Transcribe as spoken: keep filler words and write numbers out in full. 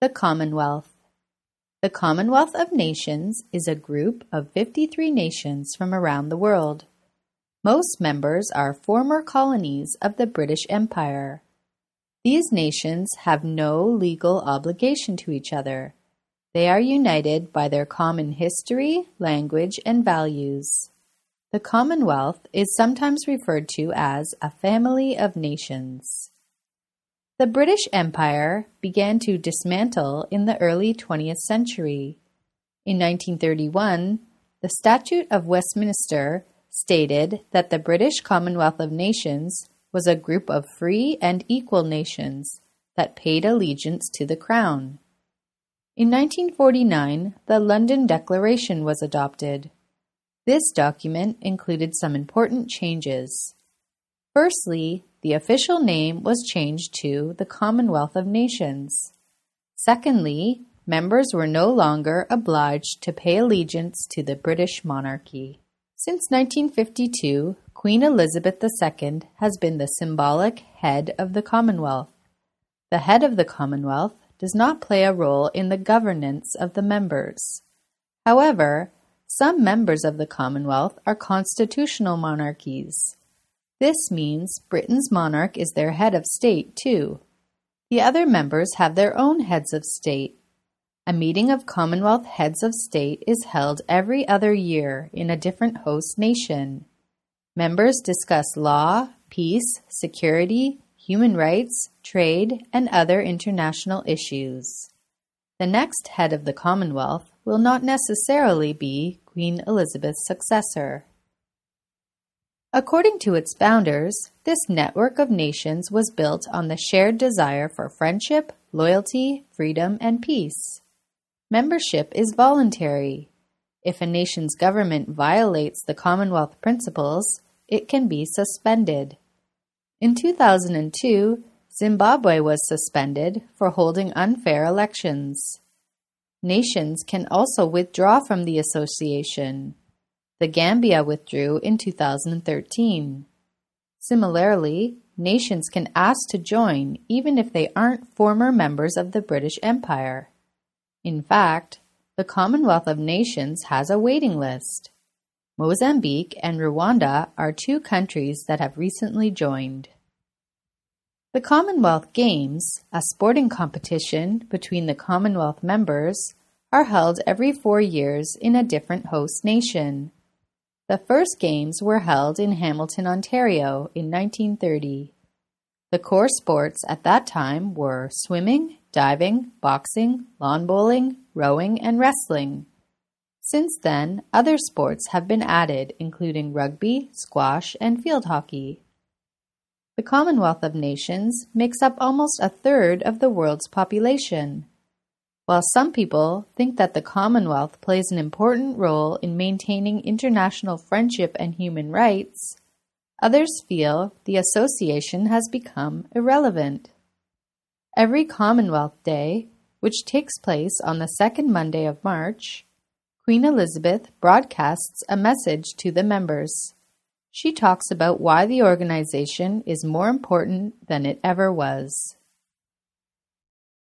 The Commonwealth. The Commonwealth of Nations is a group of fifty-three nations from around the world. Most members are former colonies of the British Empire. These nations have no legal obligation to each other. They are united by their common history, language, and values. The Commonwealth is sometimes referred to as a family of nations. The British Empire began to dismantle in the early twentieth century. In nineteen thirty-one, the Statute of Westminster stated that the British Commonwealth of Nations was a group of free and equal nations that paid allegiance to the Crown. In nineteen forty-nine, the London Declaration was adopted. This document included some important changes. Firstly, the official name was changed to the Commonwealth of Nations. Secondly, members were no longer obliged to pay allegiance to the British monarchy. Since nineteen fifty-two, Queen Elizabeth the Second has been the symbolic head of the Commonwealth. The head of the Commonwealth does not play a role in the governance of the members. However, some members of the Commonwealth are constitutional monarchies. This means Britain's monarch is their head of state, too. The other members have their own heads of state. A meeting of Commonwealth heads of state is held every other year in a different host nation. Members discuss law, peace, security, human rights, trade, and other international issues. The next head of the Commonwealth will not necessarily be Queen Elizabeth's successor. According to its founders, this network of nations was built on the shared desire for friendship, loyalty, freedom, and peace. Membership is voluntary. If a nation's government violates the Commonwealth principles, it can be suspended. In two thousand two, Zimbabwe was suspended for holding unfair elections. Nations can also withdraw from the association. The Gambia withdrew in two thousand thirteen. Similarly, nations can ask to join even if they aren't former members of the British Empire. In fact, the Commonwealth of Nations has a waiting list. Mozambique and Rwanda are two countries that have recently joined. The Commonwealth Games, a sporting competition between the Commonwealth members, are held every four years in a different host nation. The first games were held in Hamilton, Ontario in nineteen thirty. The core sports at that time were swimming, diving, boxing, lawn bowling, rowing, and wrestling. Since then, other sports have been added, including rugby, squash, and field hockey. The Commonwealth of Nations makes up almost a third of the world's population. While some people think that the Commonwealth plays an important role in maintaining international friendship and human rights, others feel the association has become irrelevant. Every Commonwealth Day, which takes place on the second Monday of March, Queen Elizabeth broadcasts a message to the members. She talks about why the organization is more important than it ever was.